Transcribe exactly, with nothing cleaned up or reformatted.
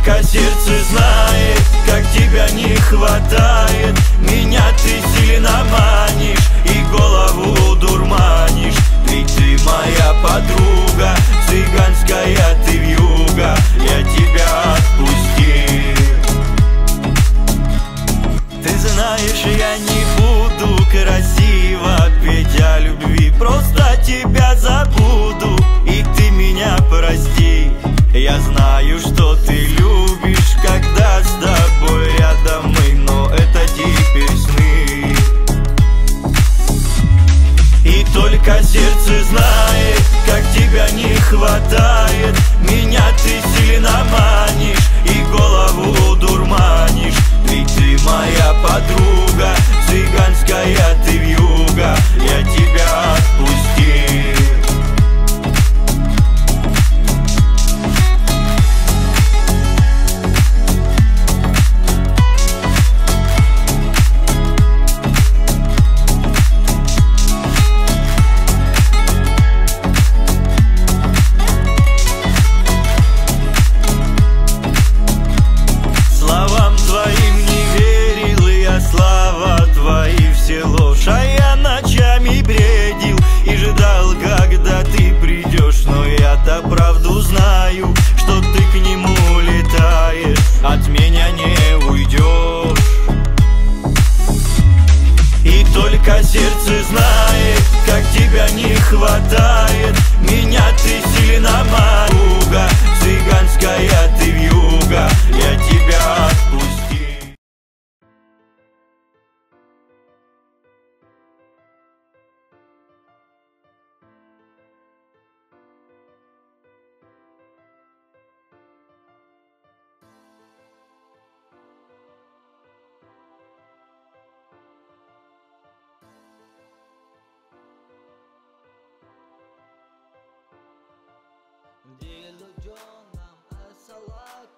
только сердце знает, как тебя не хватает. Меня ты сильно манишь и голову дурманишь. Ведь ты моя подруга, цыганская ты вьюга, я тебя отпустил. Ты знаешь, я не буду красиво петь о любви, просто тебя забуду, и ты меня прости. Я знаю, что ты любишь, когда с тобой рядом мы, но это теперь сны. И только сердце знает, как тебя не хватает. Меня ты сильно манишь и голову дурманишь. Ведь ты моя подруга, цыганская ты вьюга, я тебя отпустил. Все ложь, а я ночами бредил и ждал, когда ты придешь. Но я-то правду знаю, что ты к нему летаешь, от меня не уйдешь. И только сердце знает, как тебя не хватает. Меня ты сильно манишь, цыганская ты вьюга, я тебя отпустил. Dilujón nam asala